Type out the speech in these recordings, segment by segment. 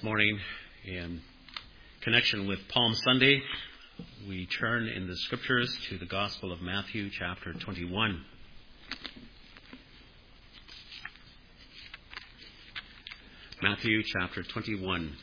This morning, in connection with Palm Sunday, we turn in the Scriptures to the Gospel of Matthew, chapter 21. Matthew, chapter 21.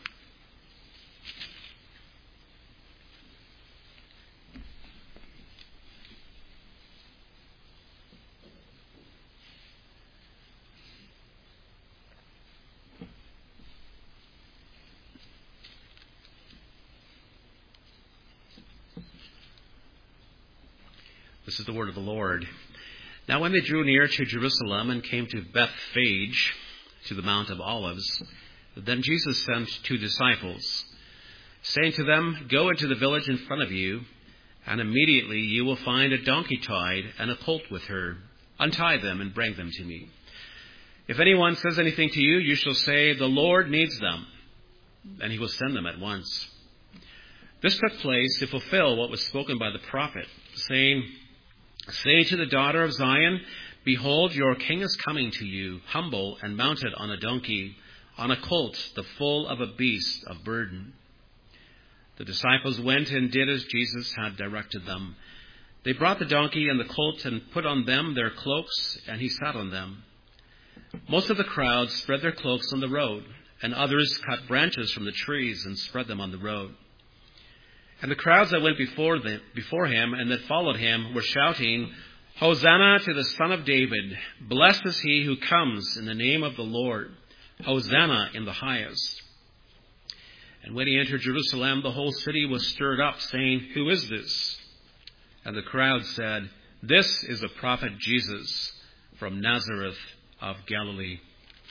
This is the word of the Lord. Now when they drew near to Jerusalem and came to Bethphage, to the Mount of Olives, then Jesus sent 2 disciples, saying to them, "Go into the village in front of you, and immediately you will find a donkey tied and a colt with her. Untie them and bring them to me. If anyone says anything to you, you shall say, 'The Lord needs them,' and he will send them at once." This took place to fulfill what was spoken by the prophet, saying, "Say to the daughter of Zion, behold, your king is coming to you, humble and mounted on a donkey, on a colt, the foal of a beast of burden." The disciples went and did as Jesus had directed them. They brought the donkey and the colt and put on them their cloaks, and he sat on them. Most of the crowd spread their cloaks on the road, and others cut branches from the trees and spread them on the road. And the crowds that went before him and that followed him were shouting, "Hosanna to the Son of David! Blessed is he who comes in the name of the Lord! Hosanna in the highest!" And when he entered Jerusalem, the whole city was stirred up, saying, "Who is this?" And the crowd said, "This is the prophet Jesus from Nazareth of Galilee."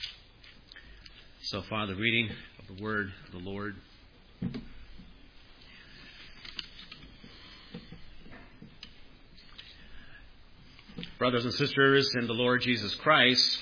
So far the reading of the word of the Lord. Brothers and sisters in the Lord Jesus Christ,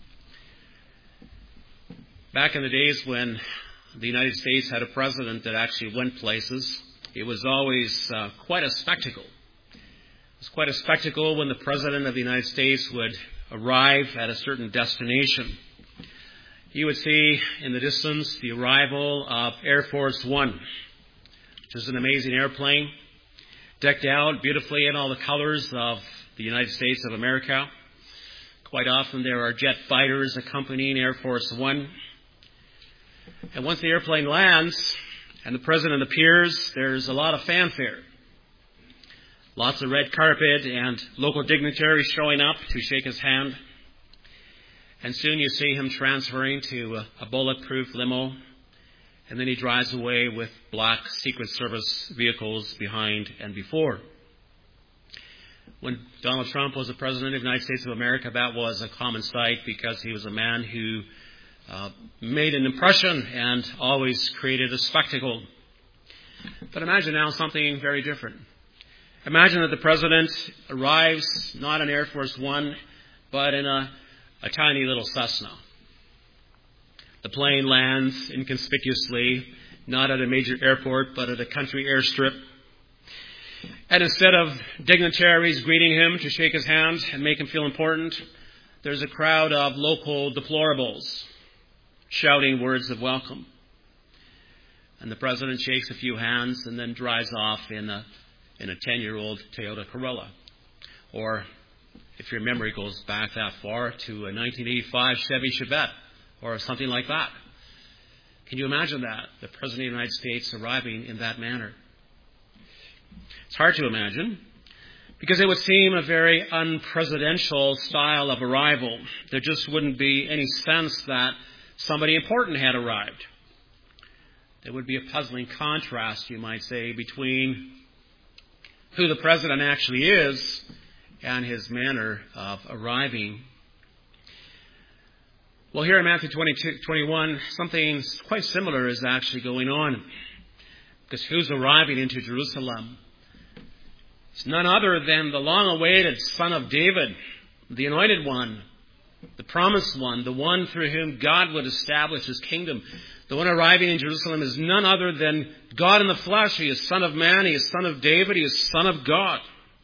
back in the days when the United States had a president that actually went places, it was always quite a spectacle. It was quite a spectacle when the president of the United States would arrive at a certain destination. You would see in the distance the arrival of Air Force One, which is an amazing airplane, decked out beautifully in all the colors of the United States of America. Quite often there are jet fighters accompanying Air Force One. And once the airplane lands and the president appears, there's a lot of fanfare. Lots of red carpet and local dignitaries showing up to shake his hand. And soon you see him transferring to a bulletproof limo. And then he drives away with black Secret Service vehicles behind and before. When Donald Trump was the president of the United States of America, that was a common sight because he was a man who made an impression and always created a spectacle. But imagine now something very different. Imagine that the president arrives not in Air Force One, but in a tiny little Cessna. The plane lands inconspicuously, not at a major airport, but at a country airstrip. And instead of dignitaries greeting him to shake his hand and make him feel important, there's a crowd of local deplorables shouting words of welcome. And the president shakes a few hands and then drives off in a 10-year-old Toyota Corolla. Or, if your memory goes back that far, to a 1985 Chevy Chevette or something like that. Can you imagine that? The president of the United States arriving in that manner. It's hard to imagine because it would seem a very unpresidential style of arrival. There just wouldn't be any sense that somebody important had arrived. There would be a puzzling contrast, you might say, between who the president actually is and his manner of arriving. Well, here in Matthew 21, something quite similar is actually going on. Because who's arriving into Jerusalem? It's none other than the long-awaited Son of David, the Anointed One, the Promised One, the one through whom God would establish His kingdom. The one arriving in Jerusalem is none other than God in the flesh. He is Son of Man, He is Son of David, He is Son of God.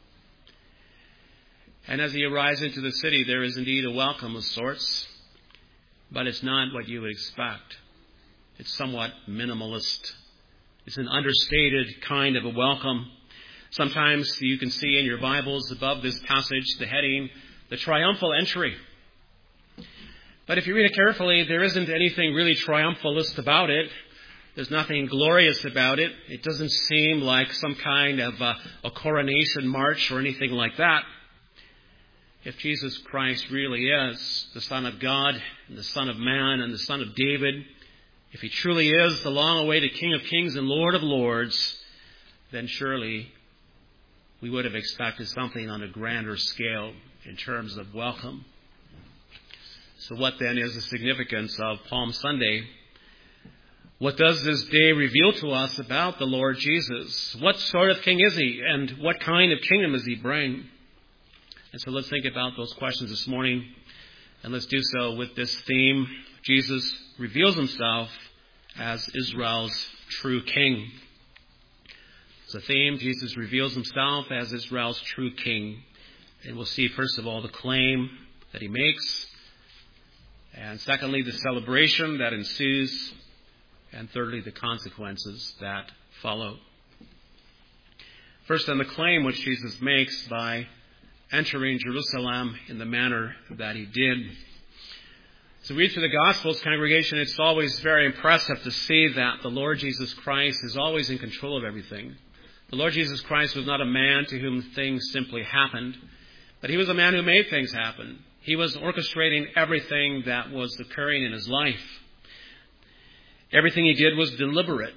And as He arrives into the city, there is indeed a welcome of sorts, but it's not what you would expect. It's somewhat minimalist. It's an understated kind of a welcome. Sometimes you can see in your Bibles above this passage the heading, the triumphal entry. But if you read it carefully, there isn't anything really triumphalist about it. There's nothing glorious about it. It doesn't seem like some kind of a coronation march or anything like that. If Jesus Christ really is the Son of God, and the Son of Man, and the Son of David, if he truly is the long-awaited King of Kings and Lord of Lords, then surely we would have expected something on a grander scale in terms of welcome. So what then is the significance of Palm Sunday? What does this day reveal to us about the Lord Jesus? What sort of king is he, and what kind of kingdom does he bring? And so let's think about those questions this morning, and let's do so with this theme. Jesus reveals himself as Israel's true king. It's a theme. Jesus reveals himself as Israel's true king. And we'll see, first of all, the claim that he makes, and secondly, the celebration that ensues, and thirdly, the consequences that follow. First, on the claim which Jesus makes by entering Jerusalem in the manner that he did. So read through the Gospels, congregation, it's always very impressive to see that the Lord Jesus Christ is always in control of everything. The Lord Jesus Christ was not a man to whom things simply happened, but he was a man who made things happen. He was orchestrating everything that was occurring in his life. Everything he did was deliberate.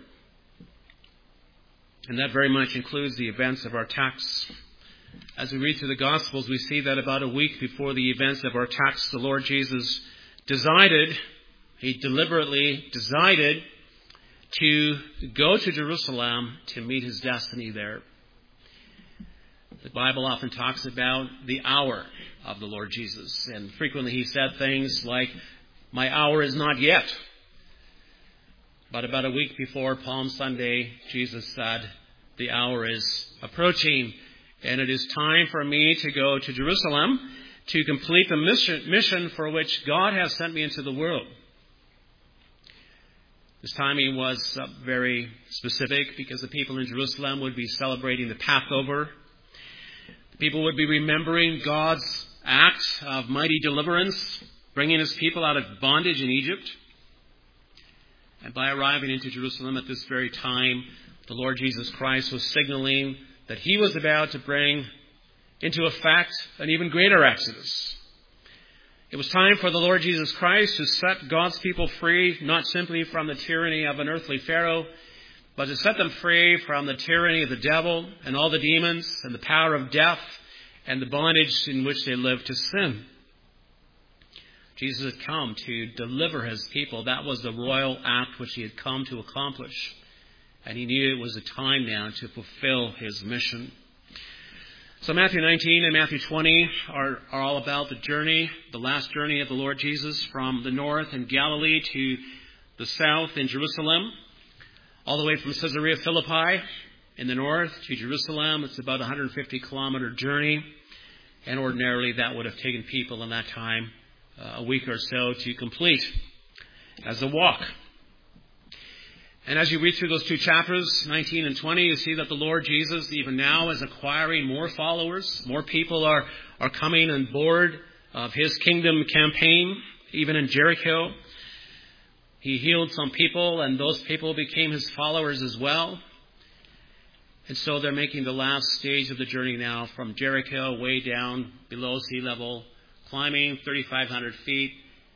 And that very much includes the events of our text. As we read through the Gospels, we see that about a week before the events of our text, the Lord Jesus he deliberately decided to go to Jerusalem to meet his destiny there. The Bible often talks about the hour of the Lord Jesus, and frequently he said things like, "My hour is not yet." But about a week before Palm Sunday, Jesus said, "The hour is approaching, and it is time for me to go to Jerusalem to complete the mission for which God has sent me into the world." This timing was very specific because the people in Jerusalem would be celebrating the Passover. The people would be remembering God's act of mighty deliverance, bringing his people out of bondage in Egypt. And by arriving into Jerusalem at this very time, the Lord Jesus Christ was signaling that he was about to bring into effect an even greater exodus. It was time for the Lord Jesus Christ to set God's people free, not simply from the tyranny of an earthly Pharaoh, but to set them free from the tyranny of the devil and all the demons and the power of death and the bondage in which they lived to sin. Jesus had come to deliver his people. That was the royal act which he had come to accomplish. And he knew it was a time now to fulfill his mission. So Matthew 19 and Matthew 20 are all about the journey, the last journey of the Lord Jesus from the north in Galilee to the south in Jerusalem, all the way from Caesarea Philippi in the north to Jerusalem. It's about a 150-kilometer journey, and ordinarily that would have taken people in that time a week or so to complete as a walk. And as you read through those two chapters, 19 and 20, you see that the Lord Jesus, even now, is acquiring more followers. More people are coming on board of his kingdom campaign, even in Jericho. He healed some people, and those people became his followers as well. And so they're making the last stage of the journey now from Jericho way down below sea level, climbing 3,500 feet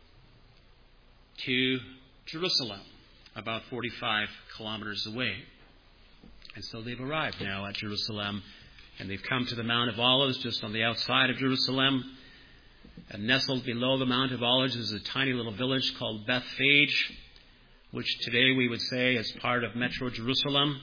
to Jerusalem, about 45 kilometers away. And so they've arrived now at Jerusalem, and they've come to the Mount of Olives just on the outside of Jerusalem. And nestled below the Mount of Olives is a tiny little village called Bethphage, which today we would say is part of Metro Jerusalem.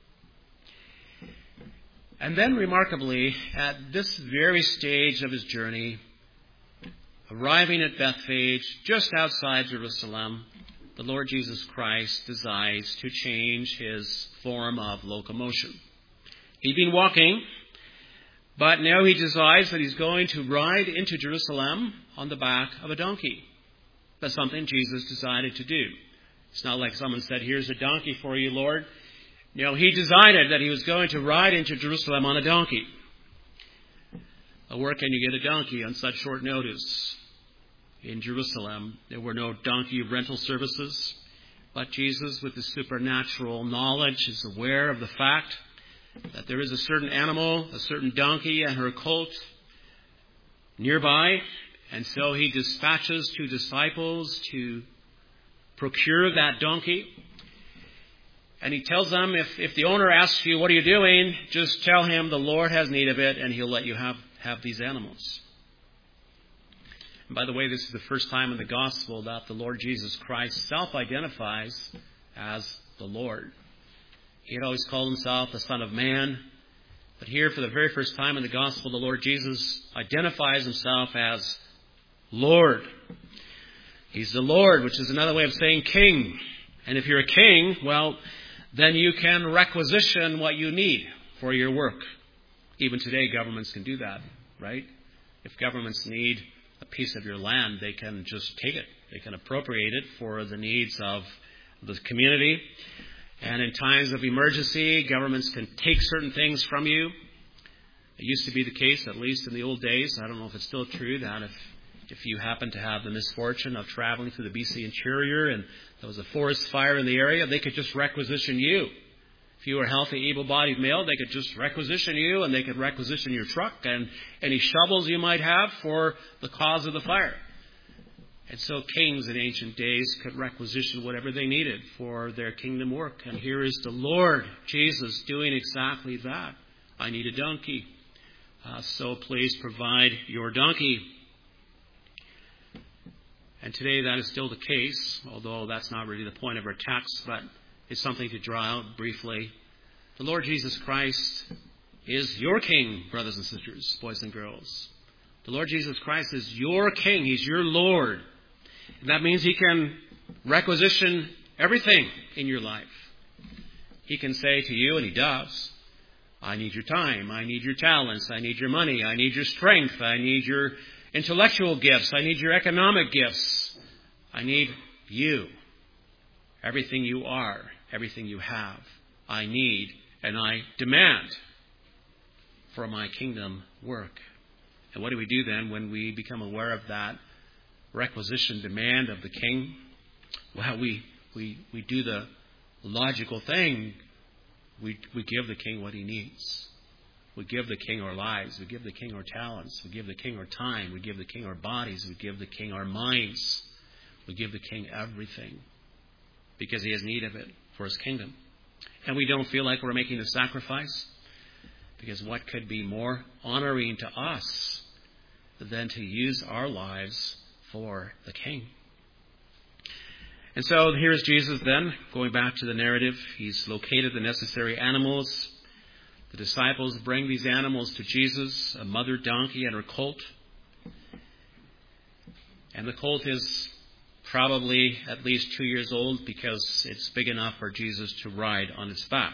And then, remarkably, at this very stage of his journey, arriving at Bethphage, just outside Jerusalem, the Lord Jesus Christ decides to change his form of locomotion. He'd been walking, but now he decides that he's going to ride into Jerusalem on the back of a donkey. That's something Jesus decided to do. It's not like someone said, here's a donkey for you, Lord. He decided that he was going to ride into Jerusalem on a donkey. Where can you get a donkey on such short notice? In Jerusalem, there were no donkey rental services, but Jesus, with his supernatural knowledge, is aware of the fact that there is a certain animal, a certain donkey and her colt nearby, and so he dispatches 2 disciples to procure that donkey. And he tells them, if the owner asks you, what are you doing? Just tell him the Lord has need of it, and he'll let you have these animals. And by the way, this is the first time in the gospel that the Lord Jesus Christ self-identifies as the Lord. He had always called himself the Son of Man. But here, for the very first time in the gospel, the Lord Jesus identifies himself as Lord. He's the Lord, which is another way of saying king. And if you're a king, well, then you can requisition what you need for your work. Even today, governments can do that, right? If governments need a piece of your land, they can just take it. They can appropriate it for the needs of the community. And in times of emergency, governments can take certain things from you. It used to be the case, at least in the old days. I don't know if it's still true, that if you happen to have the misfortune of traveling through the BC interior and there was a forest fire in the area, they could just requisition you. If you were a healthy, able-bodied male, they could just requisition you, and they could requisition your truck and any shovels you might have for the cause of the fire. And so kings in ancient days could requisition whatever they needed for their kingdom work. And here is the Lord Jesus doing exactly that. I need a donkey. So please provide your donkey. And today that is still the case, although that's not really the point of our text, but it's something to draw out briefly. The Lord Jesus Christ is your King, brothers and sisters, boys and girls. The Lord Jesus Christ is your King. He's your Lord. And that means He can requisition everything in your life. He can say to you, and He does, I need your time, I need your talents, I need your money, I need your strength, I need your intellectual gifts, I need your economic gifts, I need you. Everything you are, everything you have, I need and I demand for my kingdom work. And what do we do then when we become aware of that requisition demand of the King? Well, we do the logical thing. We give the King what He needs. We give the King our lives. We give the King our talents. We give the King our time. We give the King our bodies. We give the King our minds. We give the King everything because He has need of it for His kingdom. And we don't feel like we're making a sacrifice, because what could be more honoring to us than to use our lives for the King? And so here's Jesus then, going back to the narrative. He's located the necessary animals. The disciples bring these animals to Jesus, a mother donkey and her colt. And the colt is probably at least 2 years old, because it's big enough for Jesus to ride on its back.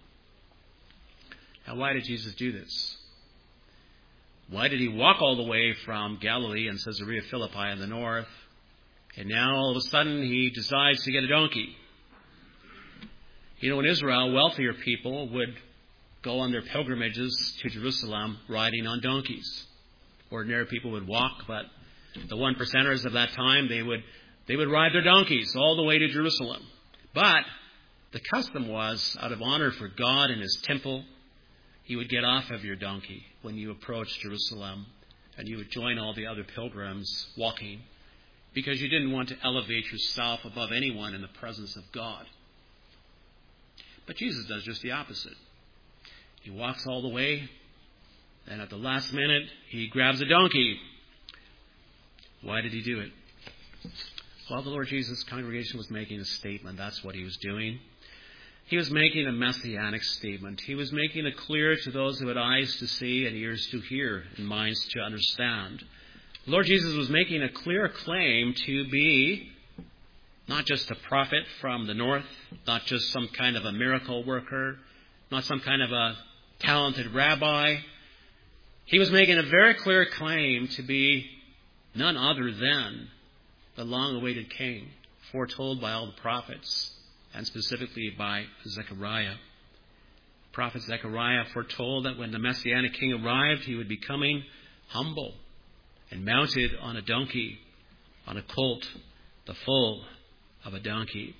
Now, why did Jesus do this? Why did He walk all the way from Galilee and Caesarea Philippi in the north, and now all of a sudden He decides to get a donkey? You know, in Israel, wealthier people would go on their pilgrimages to Jerusalem riding on donkeys. Ordinary people would walk, but the 1%ers of that time, they would ride their donkeys all the way to Jerusalem. But the custom was, out of honor for God and His temple, you would get off of your donkey when you approached Jerusalem, and you would join all the other pilgrims walking, because you didn't want to elevate yourself above anyone in the presence of God. But Jesus does just the opposite. He walks all the way, and at the last minute, He grabs a donkey. Why did He do it? Well, the Lord Jesus' congregation was making a statement. That's what He was doing. He was making a messianic statement. He was making it clear to those who had eyes to see and ears to hear and minds to understand. The Lord Jesus was making a clear claim to be not just a prophet from the north, not just some kind of a miracle worker, not some kind of a talented rabbi. He was making a very clear claim to be none other than the long-awaited King foretold by all the prophets, and specifically by Zechariah. Prophet Zechariah foretold that when the Messianic King arrived, he would be coming humble and mounted on a donkey, on a colt, the foal of a donkey.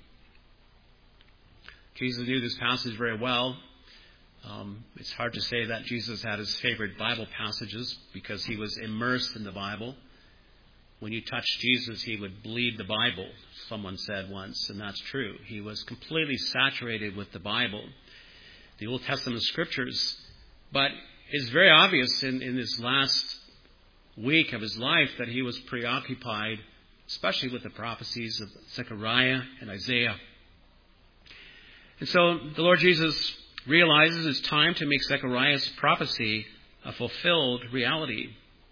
Jesus knew this passage very well. It's hard to say that Jesus had his favorite Bible passages because he was immersed in the Bible. When you touched Jesus, he would bleed the Bible, someone said once, and that's true. He was completely saturated with the Bible, the Old Testament scriptures. But it's very obvious in this last week of his life that he was preoccupied, especially with the prophecies of Zechariah and Isaiah. And so the Lord Jesus realizes it's time to make Zechariah's prophecy a fulfilled reality.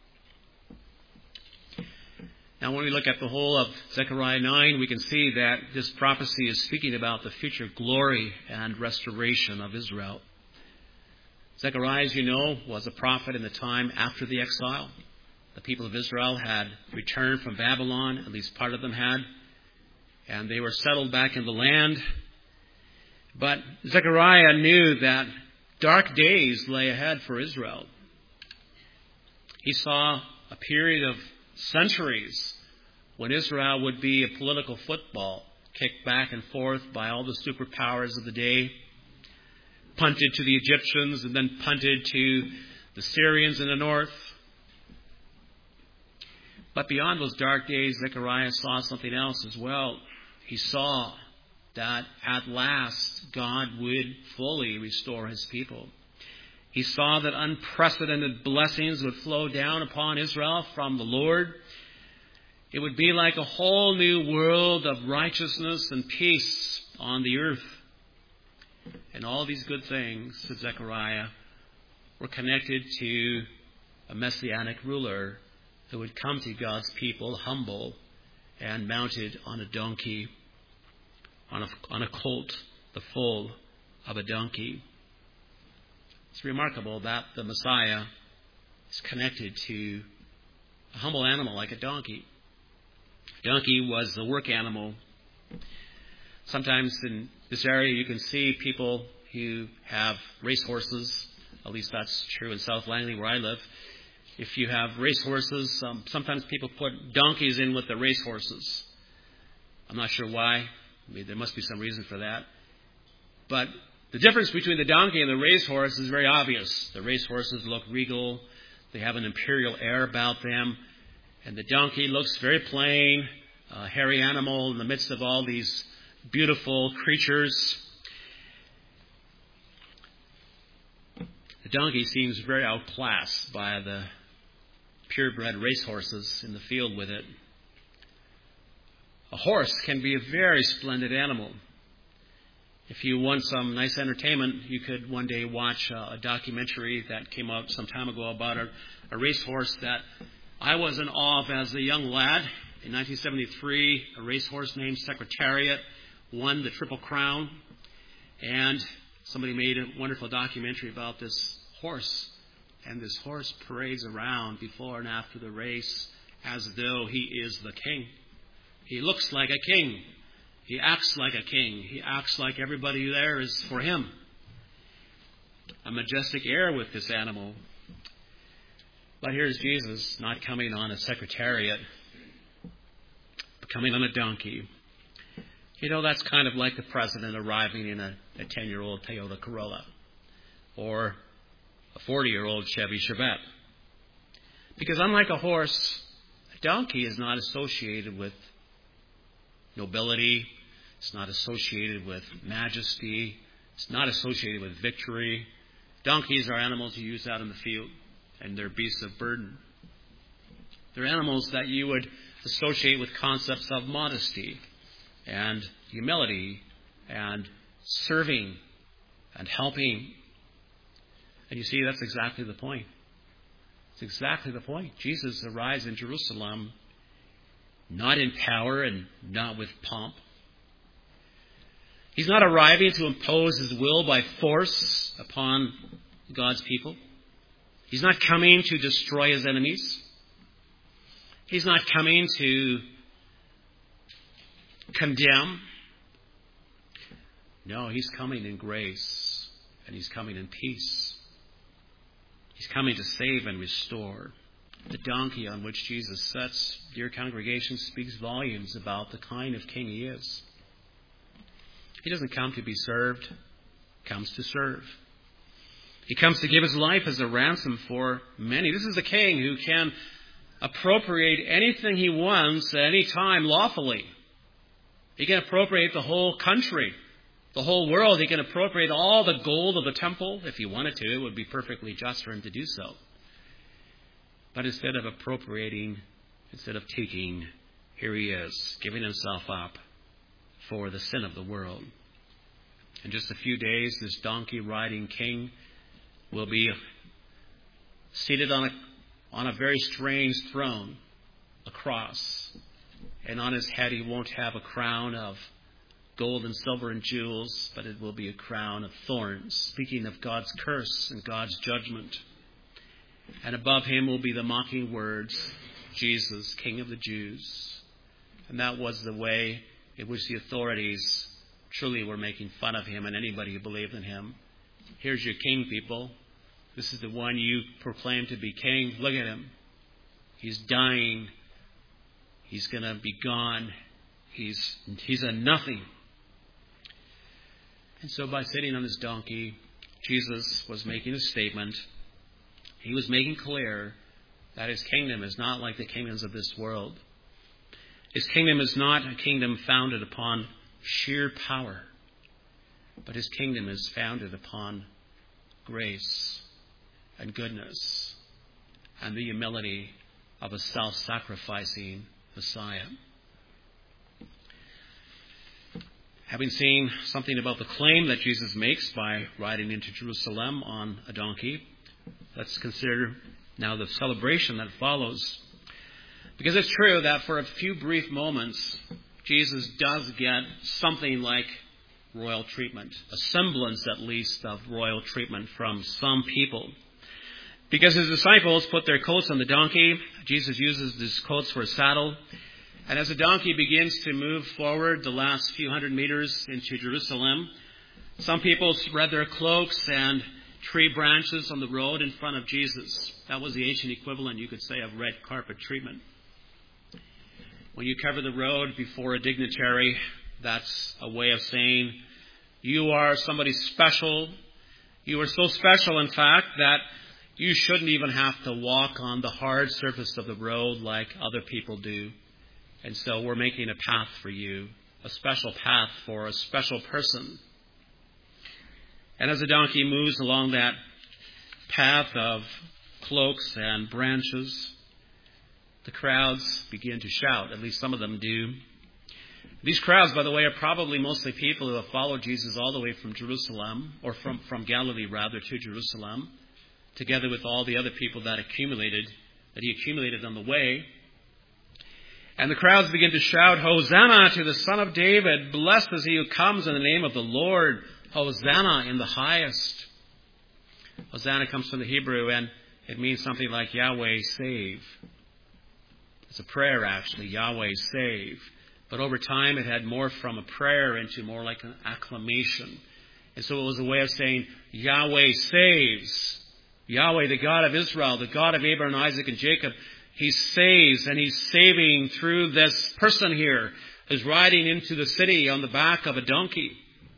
Now, when we look at the whole of Zechariah 9, we can see that this prophecy is speaking about the future glory and restoration of Israel. Zechariah, as you know, was a prophet in the time after the exile. The people of Israel had returned from Babylon, at least part of them had, and they were settled back in the land. But Zechariah knew that dark days lay ahead for Israel. He saw a period of centuries when Israel would be a political football kicked back and forth by all the superpowers of the day, punted to the Egyptians and then punted to the Syrians in the north. But beyond those dark days, Zechariah saw something else as well. He saw that at last God would fully restore his people. He saw that unprecedented blessings would flow down upon Israel from the Lord. It would be like a whole new world of righteousness and peace on the earth. And all these good things, said Zechariah, were connected to a messianic ruler who would come to God's people humble and mounted on a donkey, on a colt, the foal of a donkey. It's remarkable that the Messiah is connected to a humble animal like a donkey. A donkey was the work animal. Sometimes in this area you can see people who have racehorses. At least that's true in South Langley where I live. If you have racehorses, sometimes people put donkeys in with the racehorses. I'm not sure why. I mean, there must be some reason for that. But the difference between the donkey and the racehorse is very obvious. The racehorses look regal. They have an imperial air about them. And the donkey looks very plain, a hairy animal in the midst of all these beautiful creatures. The donkey seems very outclassed by the purebred racehorses in the field with it. A horse can be a very splendid animal. If you want some nice entertainment, you could one day watch a documentary that came out some time ago about a racehorse that I was in awe of as a young lad. In 1973, a racehorse named Secretariat won the Triple Crown. And somebody made a wonderful documentary about this horse. And this horse parades around before and after the race as though he is the king. He looks like a king. He acts like a king. He acts like everybody there is for him. A majestic air with this animal. But here's Jesus not coming on a secretariat, but coming on a donkey. You know, that's kind of like the president arriving in a 10-year-old Toyota Corolla or a 40-year-old Chevy Chevette. Because unlike a horse, a donkey is not associated with nobility. It's not associated with majesty. It's not associated with victory. Donkeys are animals you use out in the field, and they're beasts of burden. They're animals that you would associate with concepts of modesty and humility and serving and helping. And you see, that's exactly the point. It's exactly the point. Jesus arrives in Jerusalem not in power and not with pomp. He's not arriving to impose his will by force upon God's people. He's not coming to destroy his enemies. He's not coming to condemn. No, he's coming in grace, and he's coming in peace. He's coming to save and restore. The donkey on which Jesus sits, dear congregation, speaks volumes about the kind of king he is. He doesn't come to be served, he comes to serve. He comes to give his life as a ransom for many. This is the king who can appropriate anything he wants at any time lawfully. He can appropriate the whole country, the whole world. He can appropriate all the gold of the temple. If he wanted to, it would be perfectly just for him to do so. But instead of appropriating, instead of taking, here he is, giving himself up for the sin of the world. In just a few days, this donkey-riding king will be seated on a very strange throne, a cross. And on his head he won't have a crown of gold and silver and jewels, but it will be a crown of thorns, speaking of God's curse and God's judgment. And above him will be the mocking words, Jesus, King of the Jews. And that was the way in which the authorities truly were making fun of him and anybody who believed in him. Here's your king, people. This is the one you proclaim to be king. Look at him. He's dying. He's going to be gone. He's a nothing. And so by sitting on his donkey, Jesus was making a statement. He was making clear that his kingdom is not like the kingdoms of this world. His kingdom is not a kingdom founded upon sheer power, but his kingdom is founded upon grace and goodness and the humility of a self-sacrificing Messiah. Having seen something about the claim that Jesus makes by riding into Jerusalem on a donkey, let's consider now the celebration that follows. Because it's true that for a few brief moments, Jesus does get something like royal treatment, a semblance at least of royal treatment from some people. Because his disciples put their coats on the donkey, Jesus uses these coats for a saddle. And as the donkey begins to move forward the last few hundred meters into Jerusalem, some people spread their cloaks and tree branches on the road in front of Jesus. That was the ancient equivalent, you could say, of red carpet treatment. When you cover the road before a dignitary, that's a way of saying you are somebody special. You are so special, in fact, that you shouldn't even have to walk on the hard surface of the road like other people do. And so we're making a path for you, a special path for a special person. And as the donkey moves along that path of cloaks and branches, the crowds begin to shout. At least some of them do. These crowds, by the way, are probably mostly people who have followed Jesus all the way from Jerusalem, or from Galilee rather, to Jerusalem, together with all the other people that he accumulated on the way. And the crowds begin to shout, "Hosanna to the Son of David! Blessed is he who comes in the name of the Lord! Hosanna in the highest!" Hosanna comes from the Hebrew, and it means something like Yahweh save. It's a prayer, actually, Yahweh save. But over time, it had morphed from a prayer into more like an acclamation. And so it was a way of saying, Yahweh saves. Yahweh, the God of Israel, the God of Abraham, Isaac, and Jacob, he saves, and he's saving through this person here who's riding into the city on the back of a donkey.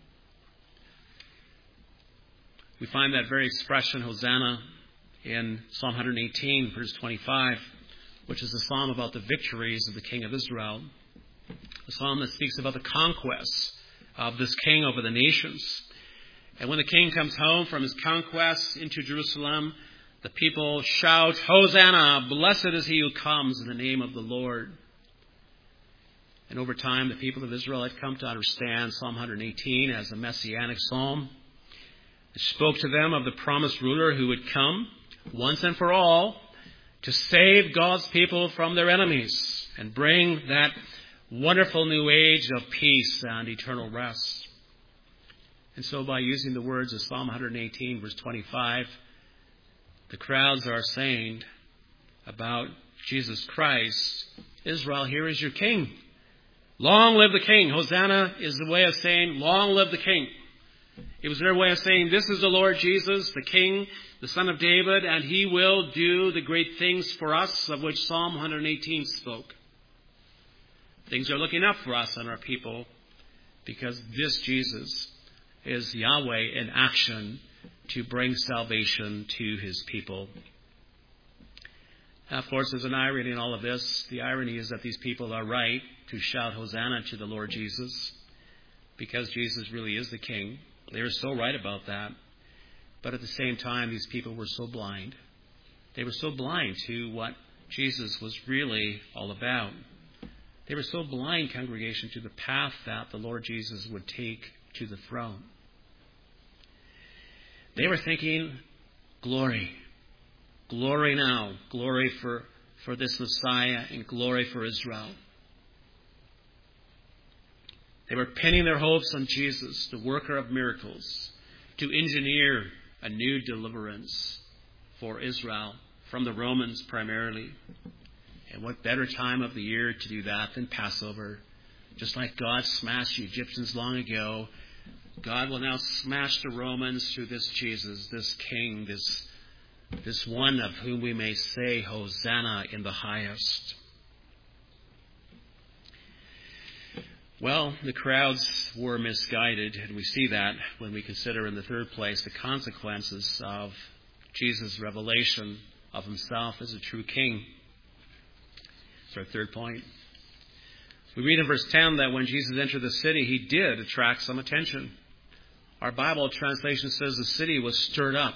We find that very expression, Hosanna, in Psalm 118, verse 25, which is a psalm about the victories of the King of Israel. A psalm that speaks about the conquests of this king over the nations. And when the king comes home from his conquests into Jerusalem, the people shout, "Hosanna! Blessed is he who comes in the name of the Lord." And over time, the people of Israel had come to understand Psalm 118 as a messianic psalm. It spoke to them of the promised ruler who would come once and for all to save God's people from their enemies and bring that wonderful new age of peace and eternal rest. And so by using the words of Psalm 118, verse 25, the crowds are saying about Jesus Christ, Israel, here is your king. Long live the king. Hosanna is the way of saying, long live the king. It was their way of saying, this is the Lord Jesus, the King, the Son of David, and he will do the great things for us of which Psalm 118 spoke. Things are looking up for us and our people because this Jesus is Yahweh in action to bring salvation to his people. Now, of course, there's an irony in all of this. The irony is that these people are right to shout Hosanna to the Lord Jesus because Jesus really is the King. They were so right about that. But at the same time, these people were so blind. They were so blind to what Jesus was really all about. They were so blind, congregation, to the path that the Lord Jesus would take to the throne. They were thinking, glory. Glory now. Glory for this Messiah and glory for Israel. They were pinning their hopes on Jesus, the worker of miracles, to engineer a new deliverance for Israel from the Romans primarily. And what better time of the year to do that than Passover? Just like God smashed the Egyptians long ago, God will now smash the Romans through this Jesus, this King, this one of whom we may say, Hosanna in the highest. Well, the crowds were misguided, and we see that when we consider in the third place the consequences of Jesus' revelation of himself as a true king. That's our third point. We read in verse 10 that when Jesus entered the city, he did attract some attention. Our Bible translation says the city was stirred up.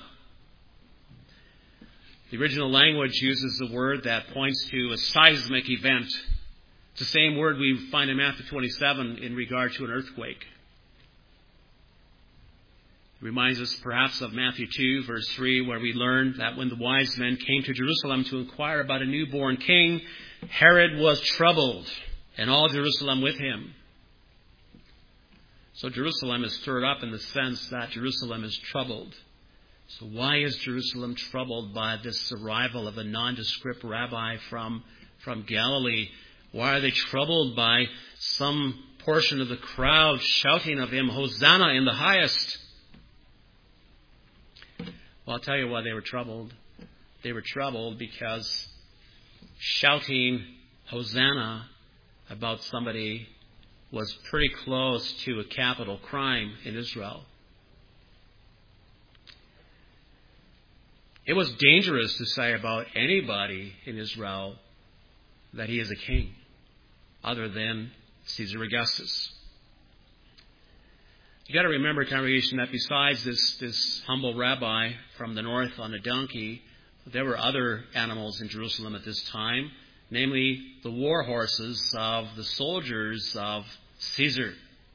The original language uses the word that points to a seismic event. It's the same word we find in Matthew 27 in regard to an earthquake. It reminds us perhaps of Matthew 2, verse 3, where we learn that when the wise men came to Jerusalem to inquire about a newborn king, Herod was troubled, and all Jerusalem with him. So Jerusalem is stirred up in the sense that Jerusalem is troubled. So why is Jerusalem troubled by this arrival of a nondescript rabbi from Galilee? Why are they troubled by some portion of the crowd shouting of him, Hosanna in the highest? Well, I'll tell you why they were troubled. They were troubled because shouting Hosanna about somebody was pretty close to a capital crime in Israel. It was dangerous to say about anybody in Israel that he is a king, other than Caesar Augustus. You got to remember, congregation, that besides this humble rabbi from the north on a donkey, there were other animals in Jerusalem at this time, namely the war horses of the soldiers of Caesar.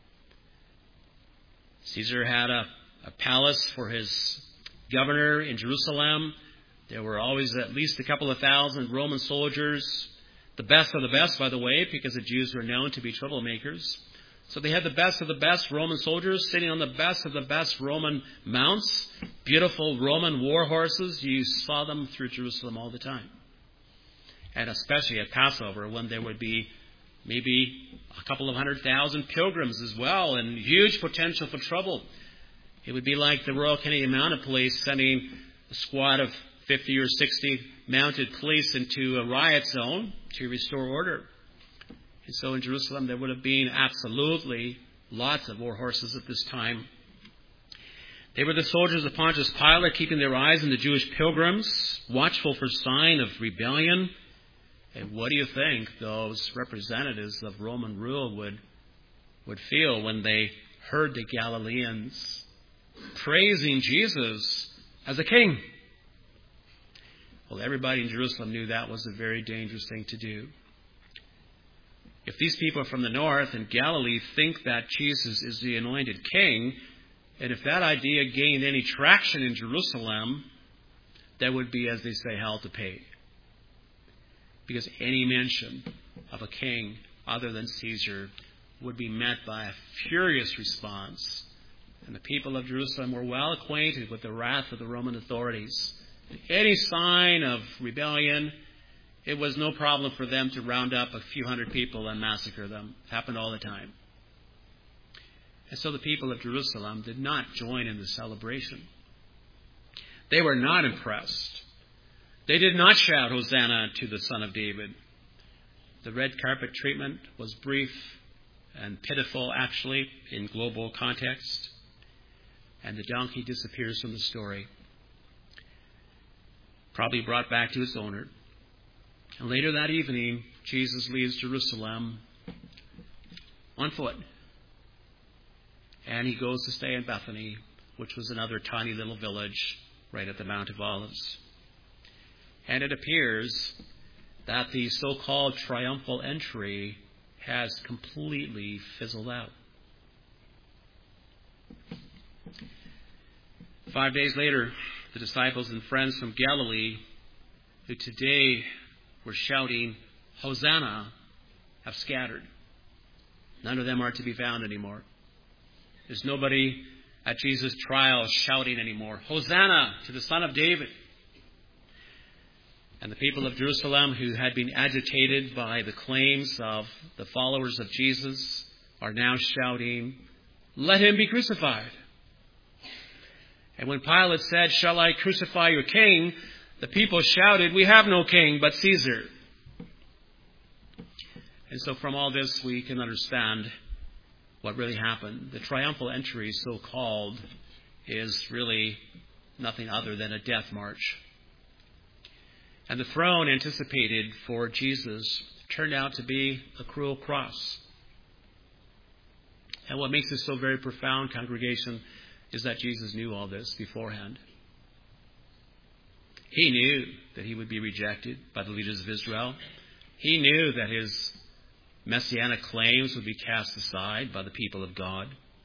Caesar had a palace for his governor in Jerusalem. There were always at least a couple of thousand Roman soldiers. The best of the best, by the way, because the Jews were known to be troublemakers. So they had the best of the best Roman soldiers sitting on the best of the best Roman mounts. Beautiful Roman war horses. You saw them through Jerusalem all the time. And especially at Passover, when there would be maybe a couple of 100,000 pilgrims as well, and huge potential for trouble. It would be like the Royal Canadian Mounted Police sending a squad of 50 or 60 mounted police into a riot zone to restore order. And so in Jerusalem there would have been absolutely lots of war horses at this time. They were the soldiers of Pontius Pilate, keeping their eyes on the Jewish pilgrims, watchful for sign of rebellion. And what do you think those representatives of Roman rule would feel when they heard the Galileans praising Jesus as a king? Well, everybody in Jerusalem knew that was a very dangerous thing to do. If these people from the north and Galilee think that Jesus is the anointed king, and if that idea gained any traction in Jerusalem, there would be, as they say, hell to pay. Because any mention of a king other than Caesar would be met by a furious response. And the people of Jerusalem were well acquainted with the wrath of the Roman authorities. Any sign of rebellion, It was no problem for them to round up a few hundred people and massacre them. It happened all the time. And so the people of Jerusalem did not join in the celebration. They were not impressed. They did not shout, "Hosanna to the Son of David." The red carpet treatment was brief and pitiful, actually, in global context. And the donkey disappears from the story, probably brought back to its owner. And later that evening, Jesus leaves Jerusalem on foot. And he goes to stay in Bethany, which was another tiny little village right at the Mount of Olives. And it appears that the so-called triumphal entry has completely fizzled out. 5 days later, the disciples and friends from Galilee, who today were shouting, "Hosanna," have scattered. None of them are to be found anymore. There's nobody at Jesus' trial shouting anymore, "Hosanna to the Son of David." And the people of Jerusalem, who had been agitated by the claims of the followers of Jesus, are now shouting, "Let him be crucified." And when Pilate said, "Shall I crucify your king?" the people shouted, "We have no king but Caesar." And so from all this, we can understand what really happened. The triumphal entry, so-called, is really nothing other than a death march. And the throne anticipated for Jesus turned out to be a cruel cross. And what makes this so very profound, congregation, is that Jesus knew all this beforehand. He knew that he would be rejected by the leaders of Israel. He knew that his messianic claims would be cast aside by the people of God.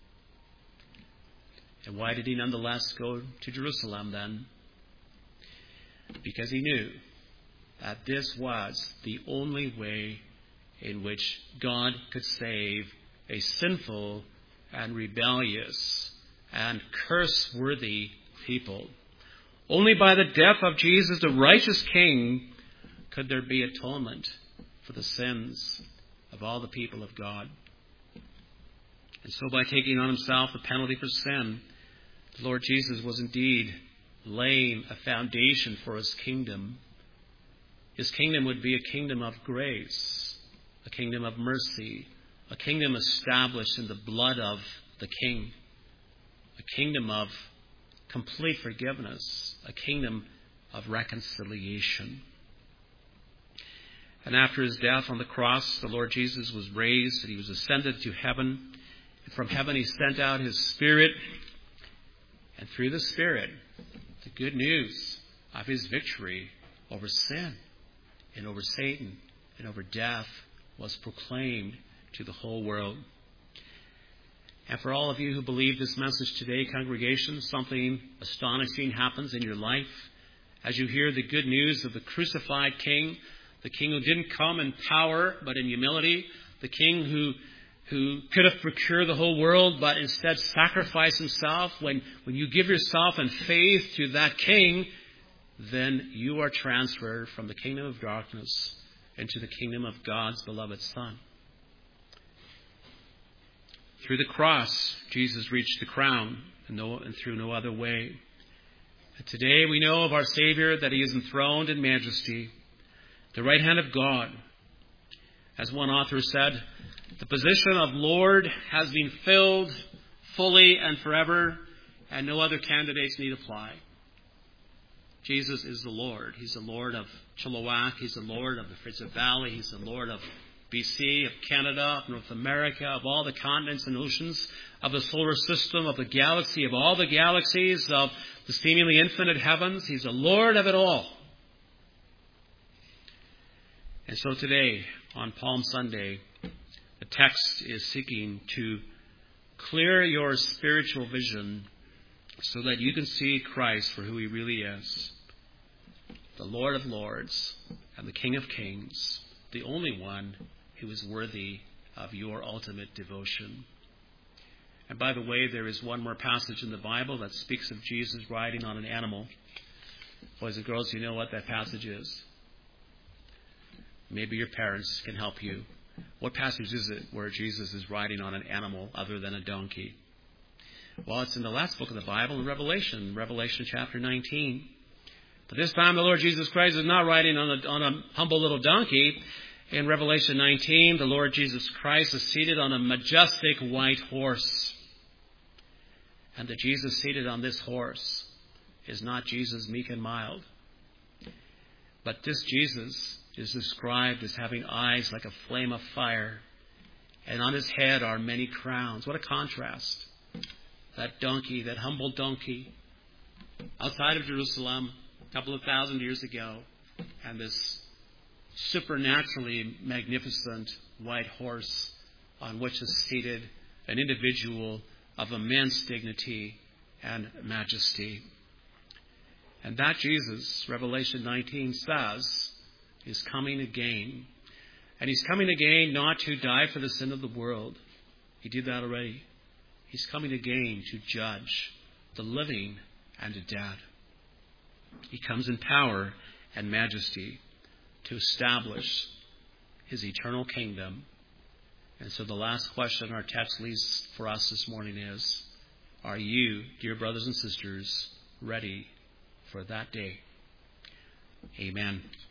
And why did he nonetheless go to Jerusalem then? Because he knew that this was the only way in which God could save a sinful and rebellious and curse-worthy people. Only by the death of Jesus, the righteous King, could there be atonement for the sins of all the people of God. And so by taking on himself the penalty for sin, the Lord Jesus was indeed laying a foundation for his kingdom. His kingdom would be a kingdom of grace, a kingdom of mercy, a kingdom established in the blood of the King, a kingdom of complete forgiveness, a kingdom of reconciliation. And after his death on the cross, the Lord Jesus was raised and he was ascended to heaven. And from heaven he sent out his Spirit. And through the Spirit, the good news of his victory over sin and over Satan and over death was proclaimed to the whole world. And for all of you who believe this message today, congregation, something astonishing happens in your life as you hear the good news of the crucified King, the King who didn't come in power but in humility, the King who could have procured the whole world but instead sacrificed himself. When you give yourself in faith to that King, then you are transferred from the kingdom of darkness into the kingdom of God's beloved Son. Through the cross, Jesus reached the crown, and through no other way. And today we know of our Savior that he is enthroned in majesty, the right hand of God. As one author said, the position of Lord has been filled fully and forever, and no other candidates need apply. Jesus is the Lord. He's the Lord of Chilliwack. He's the Lord of the Fraser Valley. He's the Lord of BC, of Canada, of North America, of all the continents and oceans, of the solar system, of the galaxy, of all the galaxies, of the seemingly infinite heavens. He's the Lord of it all. And so today, on Palm Sunday, the text is seeking to clear your spiritual vision so that you can see Christ for who he really is. The Lord of Lords and the King of Kings, the only one who is worthy of your ultimate devotion. And by the way, there is one more passage in the Bible that speaks of Jesus riding on an animal. Boys and girls, you know what that passage is. Maybe your parents can help you. What passage is it where Jesus is riding on an animal other than a donkey? Well, it's in the last book of the Bible, in Revelation chapter 19. But this time the Lord Jesus Christ is not riding on a humble little donkey. In Revelation 19, the Lord Jesus Christ is seated on a majestic white horse. And the Jesus seated on this horse is not Jesus meek and mild. But this Jesus is described as having eyes like a flame of fire. And on his head are many crowns. What a contrast. That donkey, that humble donkey, outside of Jerusalem a couple of thousand years ago, and this supernaturally magnificent white horse on which is seated an individual of immense dignity and majesty. And that Jesus, Revelation 19 says, is coming again. And he's coming again not to die for the sin of the world. He did that already. He's coming again to judge the living and the dead. He comes in power and majesty to establish his eternal kingdom. And so the last question our text leaves for us this morning is, are you, dear brothers and sisters, ready for that day? Amen.